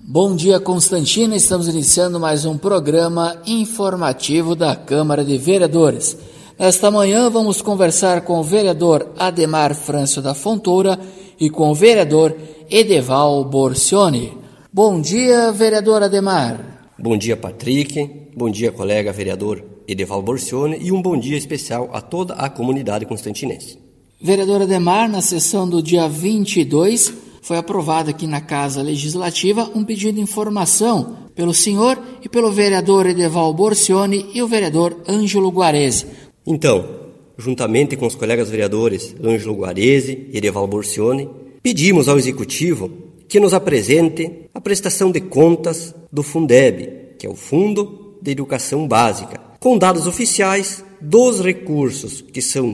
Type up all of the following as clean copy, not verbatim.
Bom dia, Constantino. Estamos iniciando mais um programa informativo da Câmara de Vereadores. Nesta manhã vamos conversar com o vereador Ademar Francio da Fontoura e com o vereador Edeval Borcione. Bom dia, vereador Ademar. Bom dia, Patrick. Bom dia, colega vereador Edeval Borcione, e um bom dia especial a toda a comunidade constantinense. Vereador Ademar, na sessão do dia 22, foi aprovado aqui na Casa Legislativa um pedido de informação pelo senhor e pelo vereador Edeval Borcione e o vereador Ângelo Guarese. Então, juntamente com os colegas vereadores Ângelo Guarese e Edeval Borcione, pedimos ao Executivo que nos apresente a prestação de contas do Fundeb, que é o Fundo de Educação Básica, com dados oficiais dos recursos que são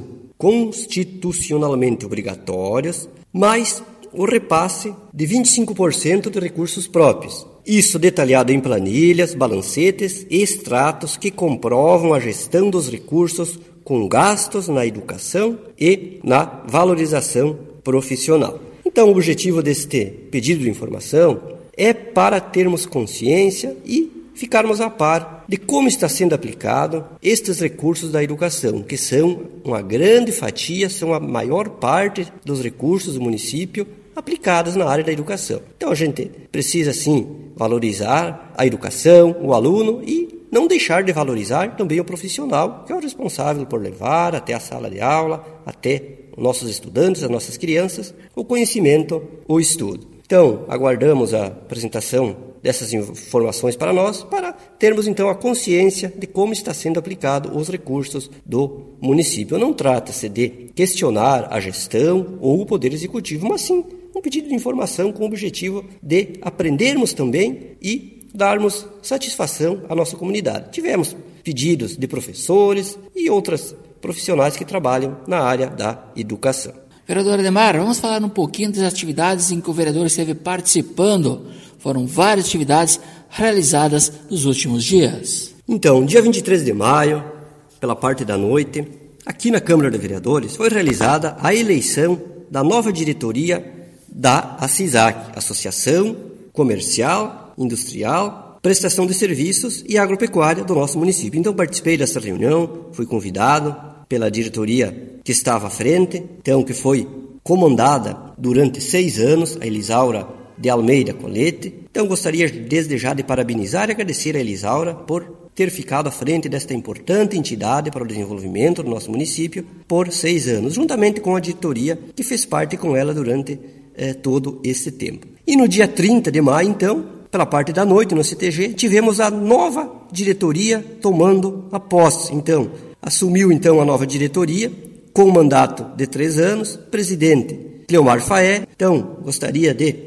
constitucionalmente obrigatórios, mais o repasse de 25% de recursos próprios. Isso detalhado em planilhas, balancetes e extratos que comprovam a gestão dos recursos com gastos na educação e na valorização profissional. Então, o objetivo deste pedido de informação é para termos consciência e ficarmos a par de como está sendo aplicado estes recursos da educação, que são uma grande fatia, são a maior parte dos recursos do município aplicados na área da educação. Então a gente precisa sim valorizar a educação, o aluno, e não deixar de valorizar também o profissional, que é o responsável por levar até a sala de aula, até os nossos estudantes, as nossas crianças, o conhecimento, o estudo. Então, aguardamos a apresentação dessas informações para nós, para termos então a consciência de como está sendo aplicado os recursos do município. Não trata-se de questionar a gestão ou o Poder Executivo, mas sim um pedido de informação com o objetivo de aprendermos também e darmos satisfação à nossa comunidade. Tivemos pedidos de professores e outras profissionais que trabalham na área da educação. Vereador Ademar, vamos falar um pouquinho das atividades em que o vereador esteve participando. Foram várias atividades realizadas nos últimos dias. Então, dia 23 de maio, pela parte da noite, aqui na Câmara de Vereadores, foi realizada a eleição da nova diretoria da ACISAC, Associação Comercial, Industrial, Prestação de Serviços e Agropecuária do nosso município. Então, participei dessa reunião, fui convidado pela diretoria que estava à frente, então que foi comandada durante 6 anos, a Elisaura de Almeida Colete. Então, gostaria desde já de parabenizar e agradecer a Elisaura por ter ficado à frente desta importante entidade para o desenvolvimento do nosso município por 6 anos, juntamente com a diretoria que fez parte com ela durante todo esse tempo. E no dia 30 de maio, então, pela parte da noite, no CTG, tivemos a nova diretoria tomando a posse. Então, assumiu então a nova diretoria com um mandato de 3 anos, presidente Cleomar Faé. Então, gostaria de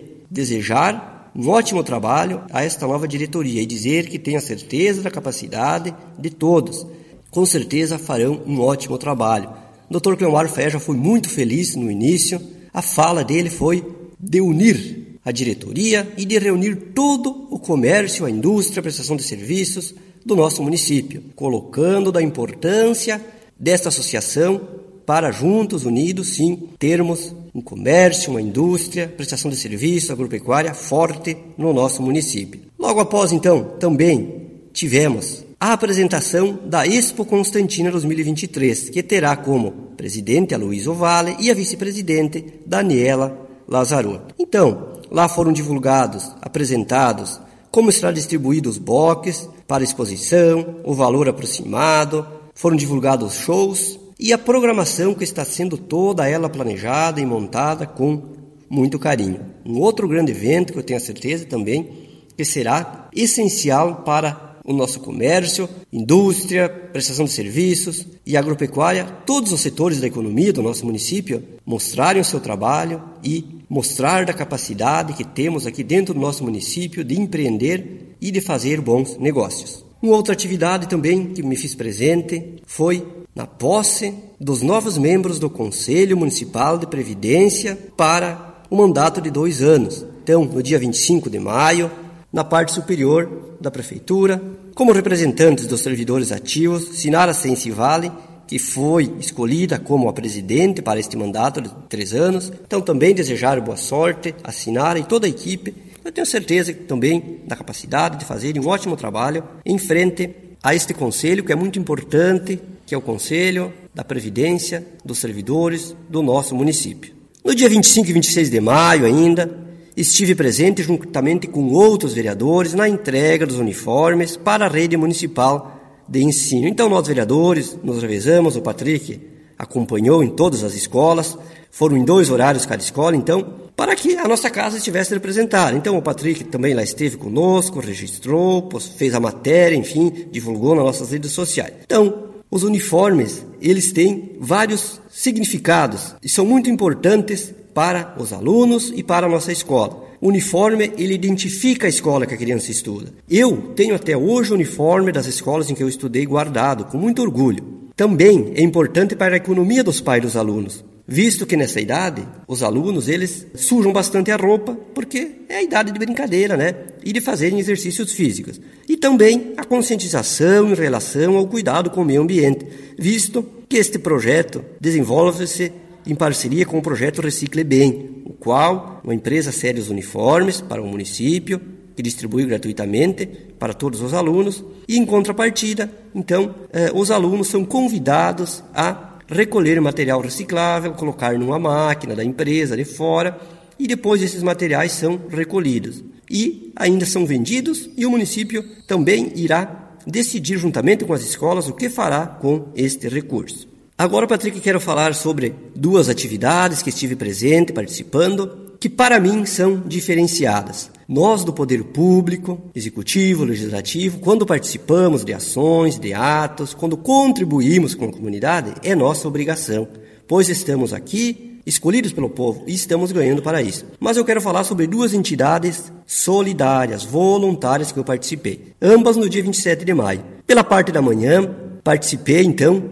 desejar um ótimo trabalho a esta nova diretoria e dizer que tenho a certeza da capacidade de todos. Com certeza farão um ótimo trabalho. O Dr. Cleomar Faé já foi muito feliz no início. A fala dele foi de unir a diretoria e de reunir todo o comércio, a indústria, a prestação de serviços do nosso município, colocando da importância desta associação para juntos, unidos, sim, termos um comércio, uma indústria, prestação de serviço, agropecuária forte no nosso município. Logo após, então, também tivemos a apresentação da Expo Constantina 2023, que terá como presidente Aloysio Vale e a vice-presidente Daniela Lazarotto. Então, lá foram divulgados, apresentados, como será distribuídos os boxes para exposição, o valor aproximado, foram divulgados shows e a programação que está sendo toda ela planejada e montada com muito carinho. Um outro grande evento que eu tenho a certeza também que será essencial para o nosso comércio, indústria, prestação de serviços e agropecuária, todos os setores da economia do nosso município mostrarem o seu trabalho e mostrar da capacidade que temos aqui dentro do nosso município de empreender e de fazer bons negócios. Uma outra atividade também que me fiz presente foi na posse dos novos membros do Conselho Municipal de Previdência para o mandato de 2 anos. Então, no dia 25 de maio, na parte superior da Prefeitura, como representantes dos servidores ativos, Sinara Sensivale, que foi escolhida como a presidente para este mandato de 3 anos. Então, também desejar boa sorte a Sinara e toda a equipe. Eu tenho certeza também da capacidade de fazerem um ótimo trabalho em frente a este conselho, que é muito importante, que é o Conselho da Previdência dos Servidores do nosso município. No dia 25 e 26 de maio ainda, estive presente juntamente com outros vereadores na entrega dos uniformes para a rede municipal de ensino. Então nós vereadores nos revezamos, o Patrick acompanhou em todas as escolas, foram em 2 horários cada escola, então, para que a nossa casa estivesse representada. Então o Patrick também lá esteve conosco, registrou, fez a matéria, enfim, divulgou nas nossas redes sociais. Então, os uniformes, eles têm vários significados e são muito importantes para os alunos e para a nossa escola. O uniforme, ele identifica a escola que a criança estuda. Eu tenho até hoje o uniforme das escolas em que eu estudei guardado, com muito orgulho. Também é importante para a economia dos pais dos alunos, visto que nessa idade, os alunos, eles sujam bastante a roupa, porque é a idade de brincadeira, né? E de fazerem exercícios físicos. E também a conscientização em relação ao cuidado com o meio ambiente, visto que este projeto desenvolve-se em parceria com o projeto Recicle Bem, o qual uma empresa cede os uniformes para o município, que distribui gratuitamente para todos os alunos, e em contrapartida, então, os alunos são convidados a recolher material reciclável, colocar numa máquina da empresa de fora, e depois esses materiais são recolhidos. E ainda são vendidos, e o município também irá decidir juntamente com as escolas o que fará com este recurso. Agora, Patrick, quero falar sobre 2 atividades que estive presente, participando, que para mim são diferenciadas. Nós do Poder Público, Executivo, Legislativo, quando participamos de ações, de atos, quando contribuímos com a comunidade, é nossa obrigação, pois estamos aqui, escolhidos pelo povo, e estamos ganhando para isso. Mas eu quero falar sobre 2 entidades solidárias, voluntárias que eu participei, ambas no dia 27 de maio. Pela parte da manhã, participei, então,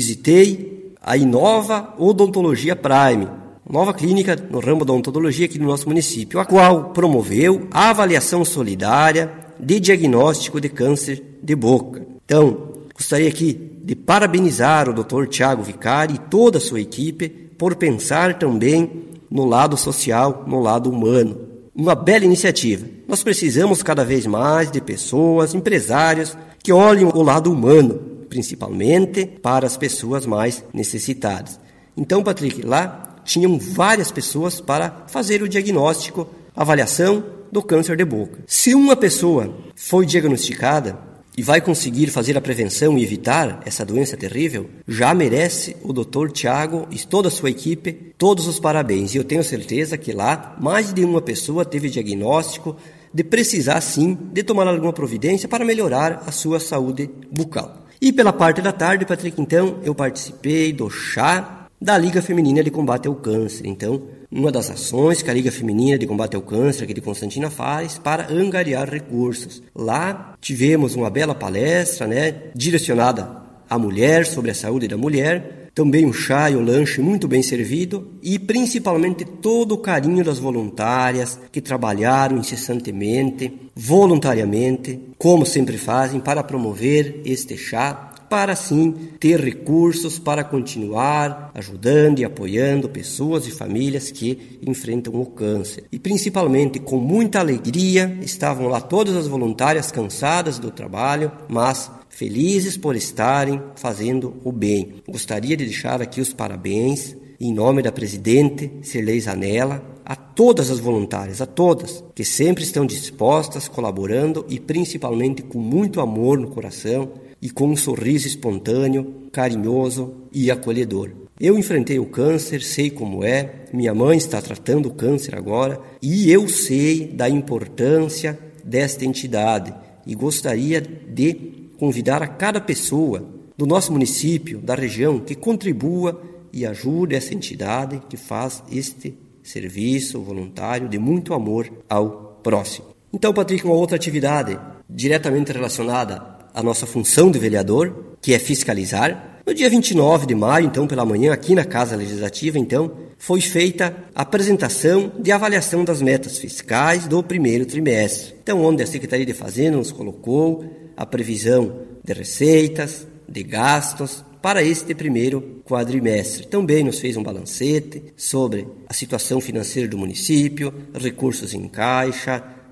visitei a Inova Odontologia Prime, nova clínica no ramo da odontologia aqui no nosso município, a qual promoveu a avaliação solidária de diagnóstico de câncer de boca. Então, gostaria aqui de parabenizar o Dr. Tiago Vicari e toda a sua equipe por pensar também no lado social, no lado humano. Uma bela iniciativa. Nós precisamos cada vez mais de pessoas, empresários, que olhem o lado humano, principalmente para as pessoas mais necessitadas. Então, Patrick, lá tinham várias pessoas para fazer o diagnóstico, avaliação do câncer de boca. Se uma pessoa foi diagnosticada e vai conseguir fazer a prevenção e evitar essa doença terrível, já merece o Dr. Tiago e toda a sua equipe todos os parabéns. E eu tenho certeza que lá mais de uma pessoa teve diagnóstico de precisar, sim, de tomar alguma providência para melhorar a sua saúde bucal. E pela parte da tarde, Patrick, então, eu participei do chá da Liga Feminina de Combate ao Câncer. Então, uma das ações que a Liga Feminina de Combate ao Câncer aqui de Constantina faz para angariar recursos. Lá tivemos uma bela palestra, direcionada à mulher, sobre a saúde da mulher, também um chá e um lanche muito bem servido e principalmente todo o carinho das voluntárias que trabalharam incessantemente, voluntariamente, como sempre fazem, para promover este chá, para assim ter recursos para continuar ajudando e apoiando pessoas e famílias que enfrentam o câncer. E principalmente com muita alegria estavam lá todas as voluntárias cansadas do trabalho, mas felizes por estarem fazendo o bem. Gostaria de deixar aqui os parabéns em nome da presidente Cirlei Zanella, a todas as voluntárias, a todas, que sempre estão dispostas, colaborando e principalmente com muito amor no coração e com um sorriso espontâneo, carinhoso e acolhedor. Eu enfrentei o câncer, sei como é, minha mãe está tratando o câncer agora e eu sei da importância desta entidade e gostaria de convidar a cada pessoa do nosso município, da região, que contribua e ajude essa entidade que faz este serviço voluntário de muito amor ao próximo. Então, Patrick, uma outra atividade diretamente relacionada à nossa função de vereador, que é fiscalizar. No dia 29 de maio, então, pela manhã, aqui na Casa Legislativa, então, foi feita a apresentação de avaliação das metas fiscais do primeiro trimestre. Então, onde a Secretaria de Fazenda nos colocou a previsão de receitas, de gastos para este primeiro quadrimestre. Também nos fez um balancete sobre a situação financeira do município, recursos em caixa,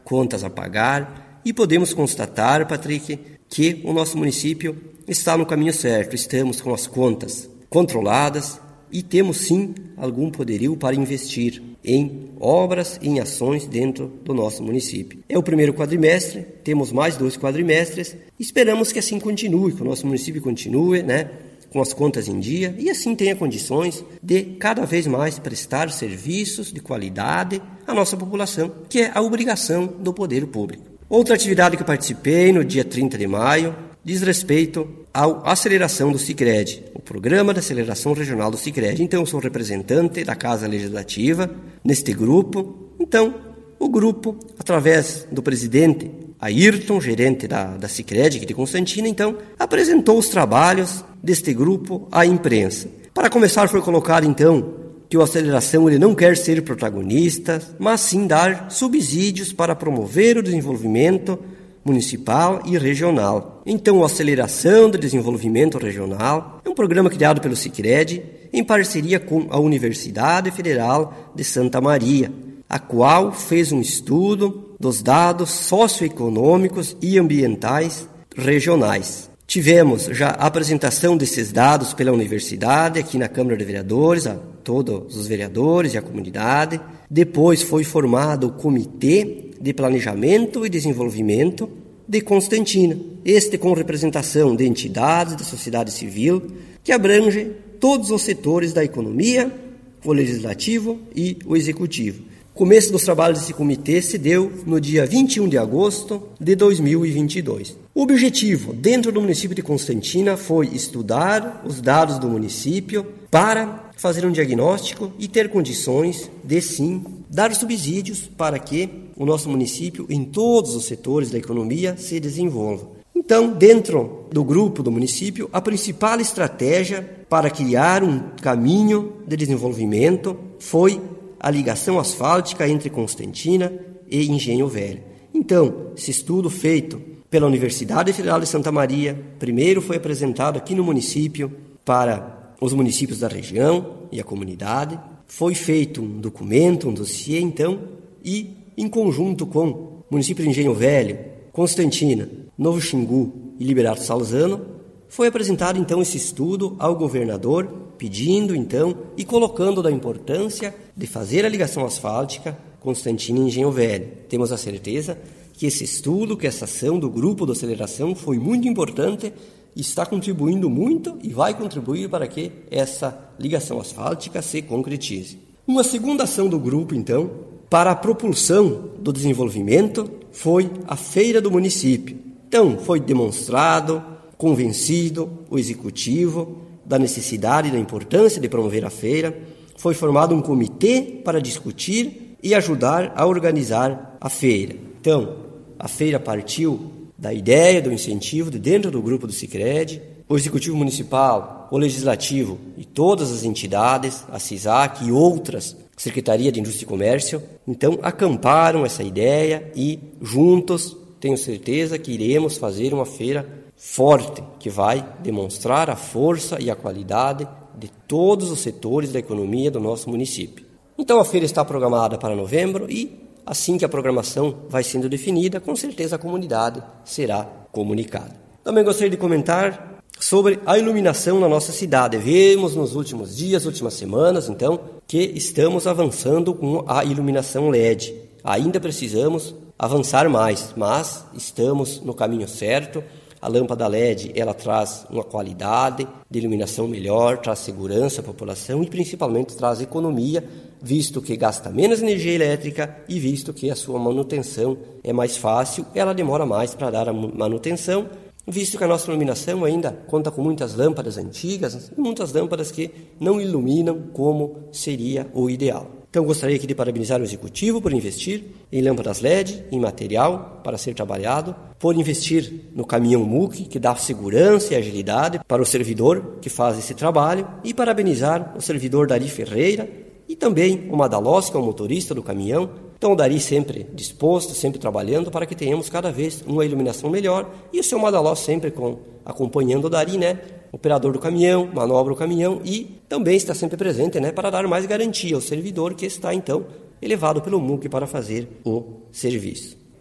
contas a pagar e podemos constatar, Patrick, que o nosso município está no caminho certo. Estamos com as contas controladas e temos sim algum poderio para investir em obras e em ações dentro do nosso município. É o primeiro quadrimestre, temos mais 2 quadrimestres, esperamos que assim continue, que o nosso município continue, com as contas em dia e assim tenha condições de cada vez mais prestar serviços de qualidade à nossa população, que é a obrigação do poder público. Outra atividade que eu participei no dia 30 de maio diz respeito à aceleração do Sicredi, o Programa de Aceleração Regional do Sicredi. Então, eu sou representante da Casa Legislativa neste grupo. Então, o grupo, através do presidente Ayrton, gerente da Sicredi aqui de Constantina, então, apresentou os trabalhos deste grupo à imprensa. Para começar, foi colocado, então, que o Aceleração ele não quer ser protagonista, mas sim dar subsídios para promover o desenvolvimento municipal e regional. Então, a Aceleração do Desenvolvimento Regional é um programa criado pelo Sicredi em parceria com a Universidade Federal de Santa Maria, a qual fez um estudo dos dados socioeconômicos e ambientais regionais. Tivemos já a apresentação desses dados pela universidade aqui na Câmara de Vereadores, a todos os vereadores e a comunidade. Depois foi formado o Comitê de Planejamento e Desenvolvimento de Constantina, este com representação de entidades da sociedade civil, que abrange todos os setores da economia, o legislativo e o executivo. O começo dos trabalhos desse comitê se deu no dia 21 de agosto de 2022. O objetivo dentro do município de Constantina foi estudar os dados do município para fazer um diagnóstico e ter condições de, sim, dar subsídios para que o nosso município, em todos os setores da economia, se desenvolva. Então, dentro do grupo do município, a principal estratégia para criar um caminho de desenvolvimento foi a ligação asfáltica entre Constantina e Engenho Velho. Então, esse estudo feito pela Universidade Federal de Santa Maria, primeiro foi apresentado aqui no município para os municípios da região e a comunidade. Foi feito um documento, um dossiê, então, e em conjunto com o município de Engenho Velho, Constantina, Novo Xingu e Liberato Salzano, foi apresentado, então, esse estudo ao governador, pedindo, então, e colocando da importância de fazer a ligação asfáltica Constantina e Engenho Velho. Temos a certeza que esse estudo, que essa ação do grupo de aceleração foi muito importante, está contribuindo muito e vai contribuir para que essa ligação asfáltica se concretize. Uma segunda ação do grupo, então, para a propulsão do desenvolvimento foi a feira do município. Então, foi demonstrado, convencido o executivo da necessidade e da importância de promover a feira. Foi formado um comitê para discutir e ajudar a organizar a feira. Então, a feira partiu da ideia, do incentivo de dentro do grupo do Sicredi, o Executivo Municipal, o Legislativo e todas as entidades, a CISAC e outras, Secretaria de Indústria e Comércio, então acamparam essa ideia e juntos tenho certeza que iremos fazer uma feira forte, que vai demonstrar a força e a qualidade de todos os setores da economia do nosso município. Então a feira está programada para novembro e assim que a programação vai sendo definida, com certeza a comunidade será comunicada. Também gostaria de comentar sobre a iluminação na nossa cidade. Vemos nos últimos dias, últimas semanas, então, que estamos avançando com a iluminação LED. Ainda precisamos avançar mais, mas estamos no caminho certo. A lâmpada LED, ela traz uma qualidade de iluminação melhor, traz segurança à população e principalmente traz economia, visto que gasta menos energia elétrica e visto que a sua manutenção é mais fácil, ela demora mais para dar a manutenção, visto que a nossa iluminação ainda conta com muitas lâmpadas antigas e muitas lâmpadas que não iluminam como seria o ideal. Então, gostaria aqui de parabenizar o Executivo por investir em lâmpadas LED, em material para ser trabalhado, por investir no caminhão MUC, que dá segurança e agilidade para o servidor que faz esse trabalho, e parabenizar o servidor Dari Ferreira e também o Madalós, que é o motorista do caminhão. Então, o Dari sempre disposto, sempre trabalhando para que tenhamos cada vez uma iluminação melhor e o seu Madalós sempre acompanhando o Dari, operador do caminhão, manobra o caminhão e também está sempre presente, para dar mais garantia ao servidor que está, então, elevado pelo MUC para fazer o serviço.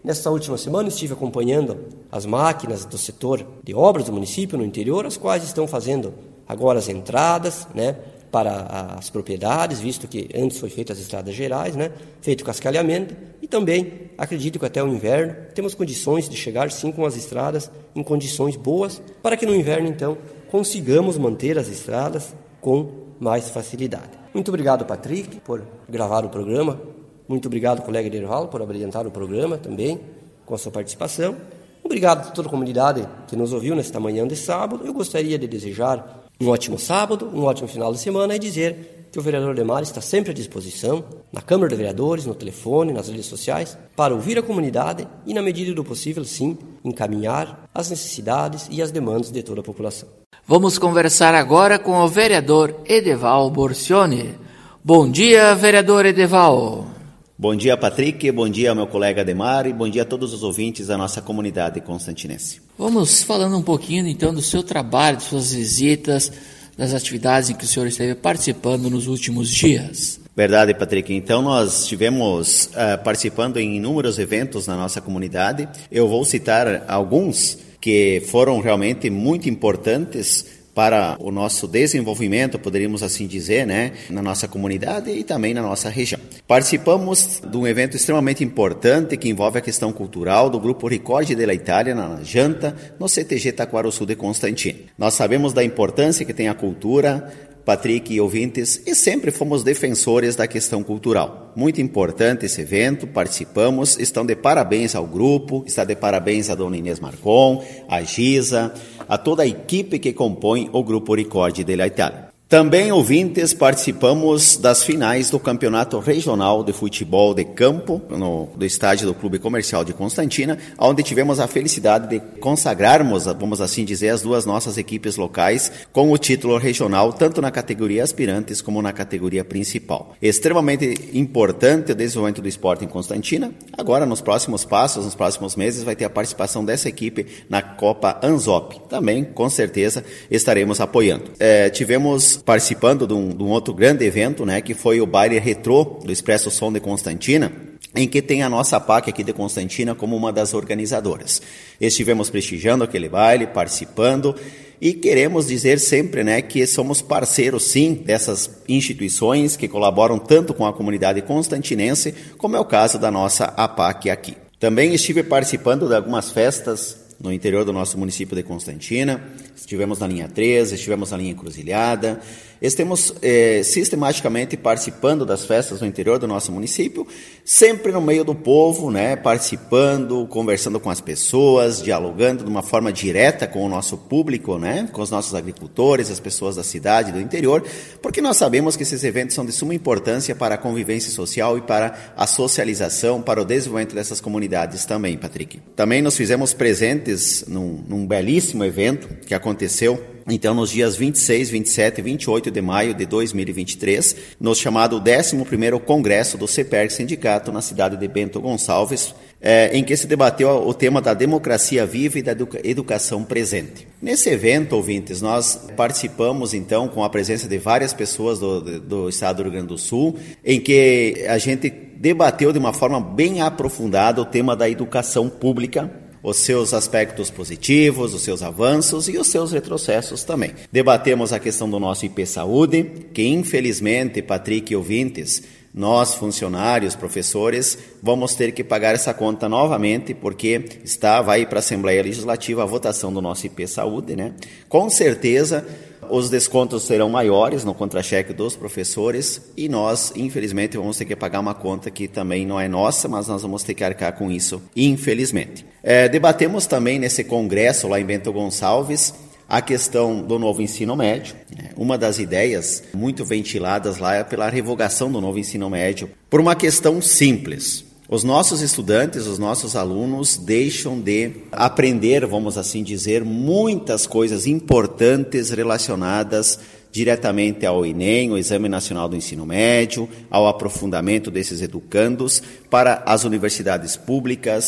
Nesta última semana estive acompanhando as máquinas do setor de obras do município no interior, as quais estão fazendo agora as entradas, né, para as propriedades, visto que antes foi feito as estradas gerais, né, feito o cascalhamento, e também acredito que até o inverno temos condições de chegar sim com as estradas em condições boas, para que no inverno então consigamos manter as estradas com mais facilidade. Muito obrigado, Patrick, por gravar o programa. Muito obrigado, colega Derval, por apresentar o programa também, com a sua participação. Obrigado a toda a comunidade que nos ouviu nesta manhã de sábado. Eu gostaria de desejar um ótimo sábado, um ótimo final de semana e dizer que o vereador Ademar está sempre à disposição, na Câmara de Vereadores, no telefone, nas redes sociais, para ouvir a comunidade e, na medida do possível, sim, encaminhar as necessidades e as demandas de toda a população. Vamos conversar agora com o vereador Edeval Borcioni. Bom dia, vereador Edeval. Bom dia, Patrick, bom dia, meu colega Ademar, e bom dia a todos os ouvintes da nossa comunidade constantinense. Vamos falando um pouquinho, então, do seu trabalho, de suas visitas, das atividades em que o senhor esteve participando nos últimos dias. Verdade, Patrick. Então, nós estivemos participando em inúmeros eventos na nossa comunidade. Eu vou citar alguns que foram realmente muito importantes para o nosso desenvolvimento, poderíamos assim dizer, né, na nossa comunidade e também na nossa região. Participamos de um evento extremamente importante que envolve a questão cultural do Grupo Ricordi della Itália, na Janta, no CTG Taquarussu de Constantino. Nós sabemos da importância que tem a cultura, Patrick e ouvintes, e sempre fomos defensores da questão cultural. Muito importante esse evento, participamos, estão de parabéns ao grupo, está de parabéns a dona Inês Marcon, a Giza, a toda a equipe que compõe o Grupo Ricordi della Itália. Também, ouvintes, participamos das finais do Campeonato Regional de Futebol de Campo, do estádio do Clube Comercial de Constantina, onde tivemos a felicidade de consagrarmos, vamos assim dizer, as duas nossas equipes locais com o título regional, tanto na categoria aspirantes como na categoria principal. Extremamente importante o desenvolvimento do esporte em Constantina. Agora, nos próximos passos, nos próximos meses, vai ter a participação dessa equipe na Copa Anzop. Também, com certeza, estaremos apoiando. Tivemos participando de um outro grande evento, né, que foi o baile retrô do Expresso Som de Constantina, em que tem a nossa PAC aqui de Constantina como uma das organizadoras. Estivemos prestigiando aquele baile, participando, e queremos dizer sempre, né, que somos parceiros, sim, dessas instituições que colaboram tanto com a comunidade constantinense, como é o caso da nossa APAC aqui. Também estive participando de algumas festas no interior do nosso município de Constantina. Estivemos na linha 13, estivemos na linha Encruzilhada. Estamos sistematicamente participando das festas no interior do nosso município, sempre no meio do povo, né, participando, conversando com as pessoas, dialogando de uma forma direta com o nosso público, né, com os nossos agricultores, as pessoas da cidade, do interior, porque nós sabemos que esses eventos são de suma importância para a convivência social e para a socialização, para o desenvolvimento dessas comunidades também, Patrick. Também nos fizemos presentes num belíssimo evento que aconteceu então nos dias 26, 27 e 28 de maio de 2023, no chamado 11º Congresso do CEPERG Sindicato na cidade de Bento Gonçalves, em que se debateu o tema da democracia viva e da educação presente. Nesse evento, ouvintes, nós participamos então com a presença de várias pessoas do estado do Rio Grande do Sul, em que a gente debateu de uma forma bem aprofundada o tema da educação pública, os seus aspectos positivos, os seus avanços e os seus retrocessos também. Debatemos a questão do nosso IP Saúde, que infelizmente, Patrick e ouvintes, nós, funcionários, professores, vamos ter que pagar essa conta novamente, porque vai ir para a Assembleia Legislativa a votação do nosso IP Saúde, né? Com certeza, os descontos serão maiores no contra-cheque dos professores e nós, infelizmente, vamos ter que pagar uma conta que também não é nossa, mas nós vamos ter que arcar com isso, infelizmente. Debatemos também nesse congresso lá em Bento Gonçalves a questão do novo ensino médio. Uma das ideias muito ventiladas lá é pela revogação do novo ensino médio, por uma questão simples. Os nossos estudantes, os nossos alunos deixam de aprender, vamos assim dizer, muitas coisas importantes relacionadas diretamente ao Enem, o Exame Nacional do Ensino Médio, ao aprofundamento desses educandos para as universidades públicas,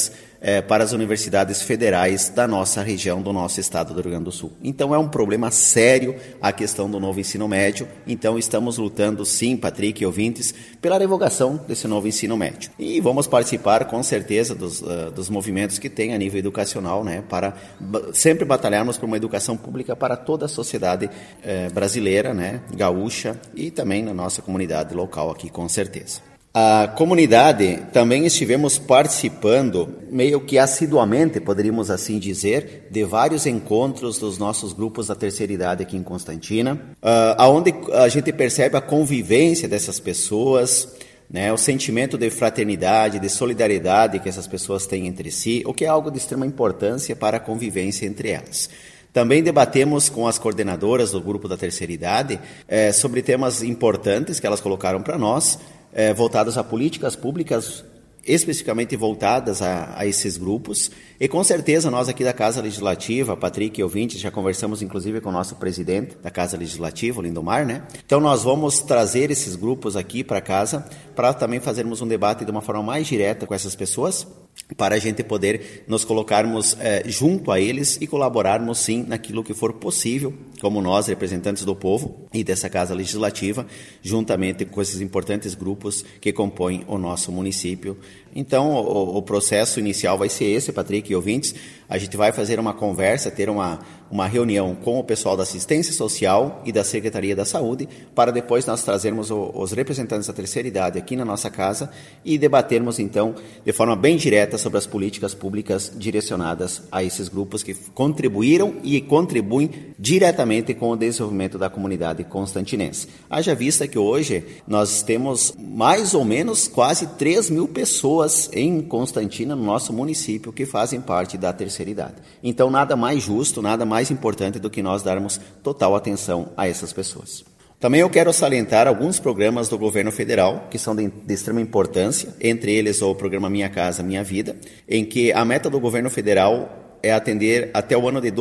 para as universidades federais da nossa região, do nosso estado do Rio Grande do Sul. Então é um problema sério a questão do novo ensino médio, então estamos lutando sim, Patrick e ouvintes, pela revogação desse novo ensino médio. E vamos participar com certeza dos movimentos que tem a nível educacional, né, para sempre batalharmos por uma educação pública para toda a sociedade brasileira, né, gaúcha e também na nossa comunidade local aqui, com certeza. A comunidade também estivemos participando, meio que assiduamente, poderíamos assim dizer, de vários encontros dos nossos grupos da terceira idade aqui em Constantina, onde a gente percebe a convivência dessas pessoas, né, o sentimento de fraternidade, de solidariedade que essas pessoas têm entre si, o que é algo de extrema importância para a convivência entre elas. Também debatemos com as coordenadoras do grupo da terceira idade sobre temas importantes que elas colocaram para nós, voltadas a políticas públicas especificamente voltadas a esses grupos. E com certeza nós aqui da Casa Legislativa, Patrick e ouvintes, já conversamos inclusive com o nosso presidente da Casa Legislativa, o Lindomar, né? Então nós vamos trazer esses grupos aqui para casa para também fazermos um debate de uma forma mais direta com essas pessoas, para a gente poder nos colocarmos junto a eles e colaborarmos sim naquilo que for possível, como nós, representantes do povo e dessa Casa Legislativa, juntamente com esses importantes grupos que compõem o nosso município. Então, o processo inicial vai ser esse, Patrick e ouvintes. A gente vai fazer uma conversa, ter uma reunião com o pessoal da assistência social e da Secretaria da Saúde, para depois nós trazermos os representantes da terceira idade aqui na nossa casa e debatermos, então, de forma bem direta sobre as políticas públicas direcionadas a esses grupos que contribuíram e contribuem diretamente com o desenvolvimento da comunidade constantinense. Haja vista que hoje nós temos mais ou menos quase 3 mil pessoas em Constantina, no nosso município, que fazem parte da terceira idade. Então, nada mais justo, nada mais importante do que nós darmos total atenção a essas pessoas. Também eu quero salientar alguns programas do governo federal que são de extrema importância, entre eles o programa Minha Casa Minha Vida, em que a meta do governo federal é atender até o ano de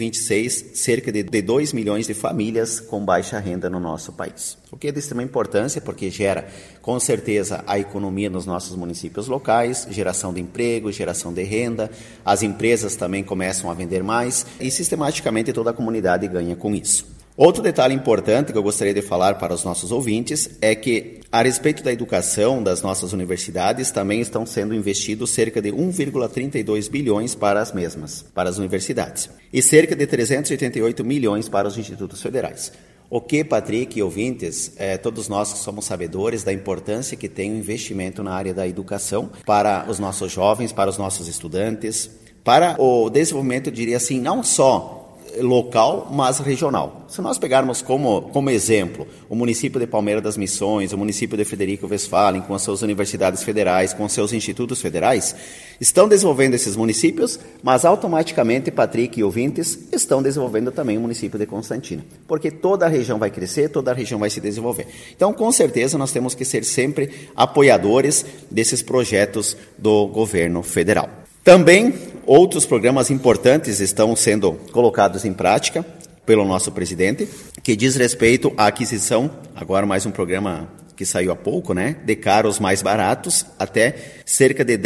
2026 cerca de 2 milhões de famílias com baixa renda no nosso país. O que é de extrema importância porque gera, com certeza, a economia nos nossos municípios locais, geração de emprego, geração de renda, as empresas também começam a vender mais e sistematicamente toda a comunidade ganha com isso. Outro detalhe importante que eu gostaria de falar para os nossos ouvintes é que, a respeito da educação das nossas universidades, também estão sendo investidos cerca de 1,32 bilhões para as mesmas, para as universidades, e cerca de 388 milhões para os institutos federais. O que, Patrick e ouvintes, todos nós que somos sabedores da importância que tem o investimento na área da educação para os nossos jovens, para os nossos estudantes, para o desenvolvimento, diria assim, não só local, mas regional. Se nós pegarmos como exemplo o município de Palmeira das Missões, o município de Frederico Westphalen, com as suas universidades federais, com os seus institutos federais, estão desenvolvendo esses municípios, mas automaticamente, Patrick e ouvintes, estão desenvolvendo também o município de Constantina, porque toda a região vai crescer, toda a região vai se desenvolver. Então, com certeza, nós temos que ser sempre apoiadores desses projetos do governo federal. Também outros programas importantes estão sendo colocados em prática pelo nosso presidente, que diz respeito à aquisição, agora mais um programa que saiu há pouco, né, de carros mais baratos, até cerca de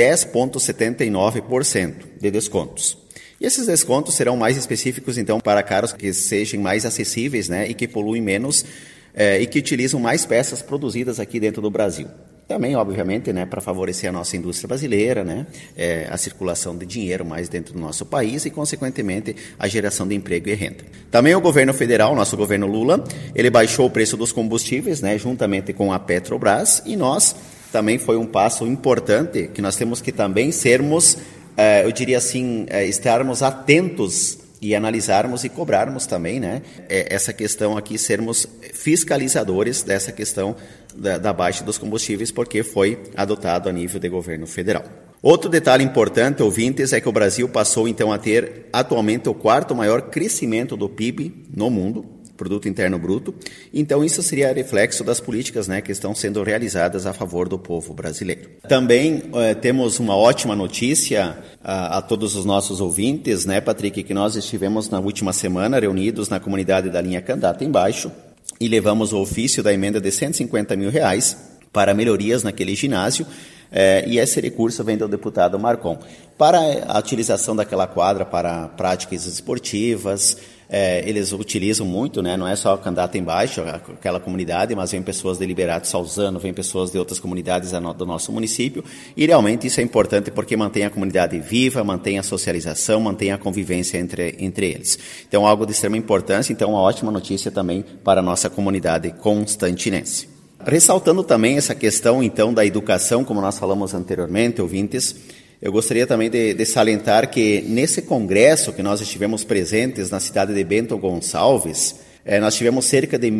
10,79% de descontos. E esses descontos serão mais específicos, então, para carros que sejam mais acessíveis, né, e que poluem menos e que utilizam mais peças produzidas aqui dentro do Brasil. Também, obviamente, né, para favorecer a nossa indústria brasileira, né, a circulação de dinheiro mais dentro do nosso país e, consequentemente, a geração de emprego e renda. Também o governo federal, nosso governo Lula, ele baixou o preço dos combustíveis, né, juntamente com a Petrobras, e nós também foi um passo importante que nós temos que também sermos, eu diria assim, estarmos atentos e analisarmos e cobrarmos também, né, essa questão aqui, sermos fiscalizadores dessa questão da baixa dos combustíveis, porque foi adotado a nível de governo federal. Outro detalhe importante, ouvintes, é que o Brasil passou então a ter atualmente o 4º maior crescimento do PIB no mundo, Produto Interno Bruto. Então isso seria reflexo das políticas, né, que estão sendo realizadas a favor do povo brasileiro. Também temos uma ótima notícia a todos os nossos ouvintes, né, Patrick, que nós estivemos na última semana reunidos na comunidade da linha Candata embaixo e levamos o ofício da emenda de R$150 mil para melhorias naquele ginásio, e esse recurso vem do deputado Marcon para a utilização daquela quadra para práticas esportivas. Eles utilizam muito, né? Não é só o candidato embaixo, aquela comunidade, mas vem pessoas de Liberato Salzano, vem pessoas de outras comunidades do nosso município, e realmente isso é importante porque mantém a comunidade viva, mantém a socialização, mantém a convivência entre eles. Então, algo de extrema importância, então uma ótima notícia também para a nossa comunidade constantinense. Ressaltando também essa questão, então, da educação, como nós falamos anteriormente, ouvintes, eu gostaria também de salientar que nesse congresso que nós estivemos presentes na cidade de Bento Gonçalves, nós tivemos cerca de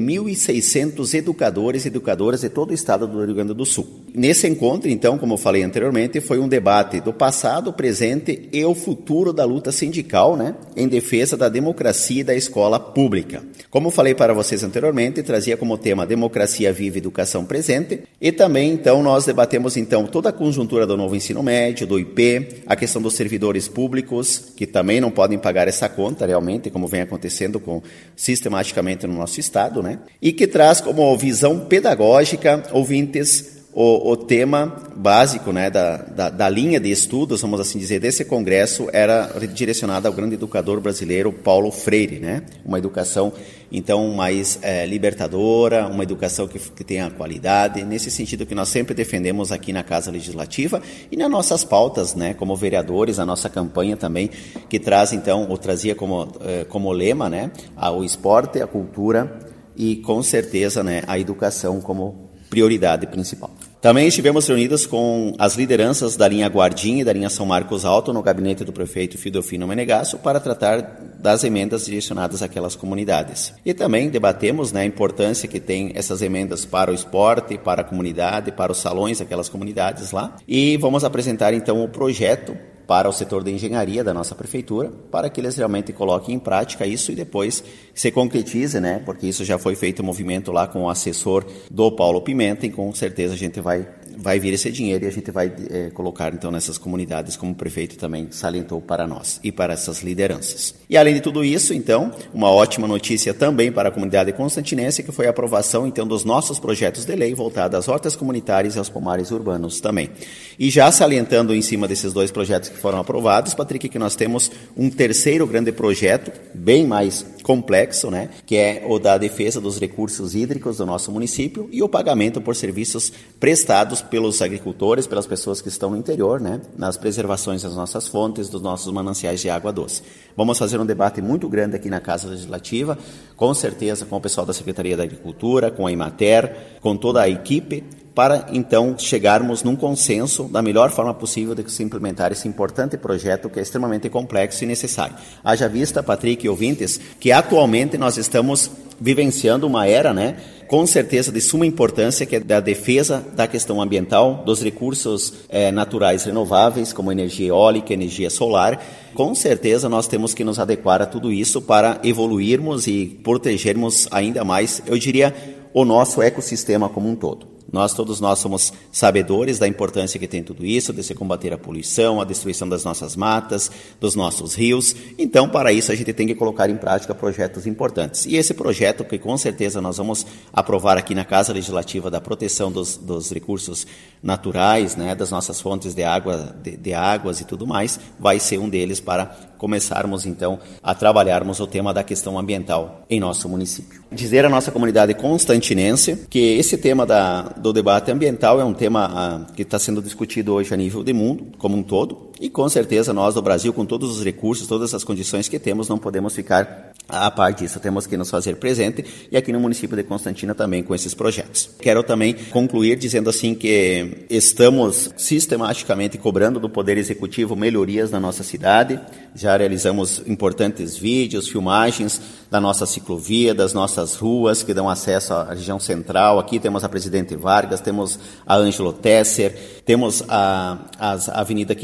1.600 educadores e educadoras de todo o estado do Rio Grande do Sul. Nesse encontro, então, como eu falei anteriormente, foi um debate do passado, presente e o futuro da luta sindical, né, em defesa da democracia e da escola pública. Como eu falei para vocês anteriormente, trazia como tema democracia viva e educação presente, e também, então, nós debatemos, então, toda a conjuntura do novo ensino médio, do IP, a questão dos servidores públicos, que também não podem pagar essa conta, realmente, como vem acontecendo sistematicamente no nosso estado, né? E que traz como visão pedagógica, ouvintes, o tema básico, né, da linha de estudos, vamos assim dizer, desse congresso era direcionado ao grande educador brasileiro Paulo Freire, né? Uma educação, então, mais libertadora, uma educação que tenha qualidade, nesse sentido que nós sempre defendemos aqui na Casa Legislativa e nas nossas pautas, né, como vereadores, a nossa campanha também, que traz, então, ou trazia como lema, né, o esporte, a cultura e, com certeza, né, a educação como prioridade principal. Também estivemos reunidos com as lideranças da linha Guardinha e da linha São Marcos Alto no gabinete do prefeito Fidolfino Menegasso para tratar das emendas direcionadas àquelas comunidades. E também debatemos, né, a importância que tem essas emendas para o esporte, para a comunidade, para os salões daquelas comunidades lá. E vamos apresentar então o projeto para o setor de engenharia da nossa prefeitura, para que eles realmente coloquem em prática isso e depois se concretize, né? Porque isso já foi feito um movimento lá com o assessor do Paulo Pimenta e com certeza a gente vai vir esse dinheiro e a gente vai colocar então nessas comunidades, como o prefeito também salientou para nós e para essas lideranças. E além de tudo isso, então, uma ótima notícia também para a comunidade constantinense, que foi a aprovação então dos nossos projetos de lei voltados às hortas comunitárias e aos pomares urbanos também. E já salientando em cima desses dois projetos que foram aprovados, Patrick, que nós temos um terceiro grande projeto, bem mais complexo, né, que é o da defesa dos recursos hídricos do nosso município e o pagamento por serviços prestados pelos agricultores, pelas pessoas que estão no interior, né, nas preservações das nossas fontes, dos nossos mananciais de água doce. Vamos fazer um debate muito grande aqui na Casa Legislativa, com certeza com o pessoal da Secretaria da Agricultura, com a Imater, com toda a equipe, para, então, chegarmos num consenso da melhor forma possível de se implementar esse importante projeto que é extremamente complexo e necessário. Haja vista, Patrick e ouvintes, que atualmente nós estamos vivenciando uma era, né, com certeza de suma importância, que é da defesa da questão ambiental, dos recursos naturais renováveis, como energia eólica, energia solar. Com certeza nós temos que nos adequar a tudo isso para evoluirmos e protegermos ainda mais, eu diria, o nosso ecossistema como um todo. Todos nós somos sabedores da importância que tem tudo isso, de se combater a poluição, a destruição das nossas matas, dos nossos rios. Então, para isso, a gente tem que colocar em prática projetos importantes. E esse projeto, que com certeza nós vamos aprovar aqui na Casa Legislativa da proteção dos recursos naturais, né, das nossas fontes de água, de águas e tudo mais, vai ser um deles para começarmos, então, a trabalharmos o tema da questão ambiental em nosso município. Dizer à nossa comunidade constantinense que esse tema do debate ambiental é um tema que está sendo discutido hoje a nível de mundo, como um todo, e com certeza nós do Brasil, com todos os recursos, todas as condições que temos, não podemos ficar a par disso, temos que nos fazer presente, e aqui no município de Constantina também com esses projetos. Quero também concluir dizendo assim que estamos sistematicamente cobrando do Poder Executivo melhorias na nossa cidade, já realizamos importantes vídeos, filmagens da nossa ciclovia, das nossas ruas que dão acesso à região central. Aqui temos a Presidente Vargas, temos a Ângelo Tesser, temos a avenida aqui João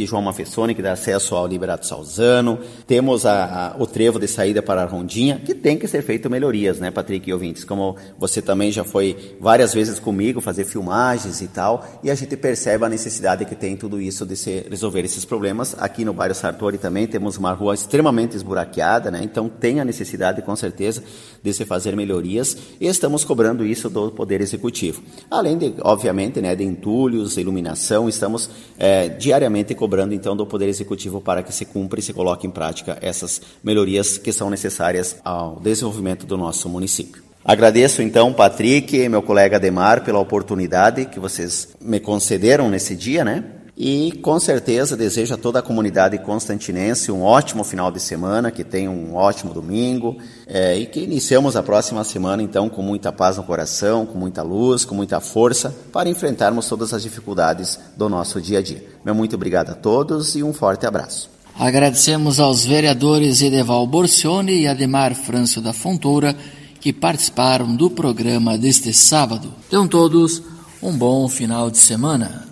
Borsoni, que dá acesso ao Liberato Salzano, temos o trevo de saída para a Rondinha, que tem que ser feito melhorias, né, Patrick e ouvintes? Como você também já foi várias vezes comigo fazer filmagens e tal, e a gente percebe a necessidade que tem tudo isso de se resolver esses problemas. Aqui no bairro Sartori também temos uma rua extremamente esburaqueada, né? Então tem a necessidade, com certeza, de se fazer melhorias, e estamos cobrando isso do Poder Executivo. Além de, obviamente, né, de entulhos, iluminação, estamos diariamente cobrando, então, do Poder Executivo para que se cumpra e se coloque em prática essas melhorias que são necessárias ao desenvolvimento do nosso município. Agradeço, então, Patrick e meu colega Ademar pela oportunidade que vocês me concederam nesse dia, né? E, com certeza, desejo a toda a comunidade constantinense um ótimo final de semana, que tenha um ótimo domingo e que iniciemos a próxima semana, então, com muita paz no coração, com muita luz, com muita força, para enfrentarmos todas as dificuldades do nosso dia a dia. Meu muito obrigado a todos e um forte abraço. Agradecemos aos vereadores Edeval Borsoni e Ademar Frâncio da Fontoura, que participaram do programa deste sábado. Tenham todos um bom final de semana.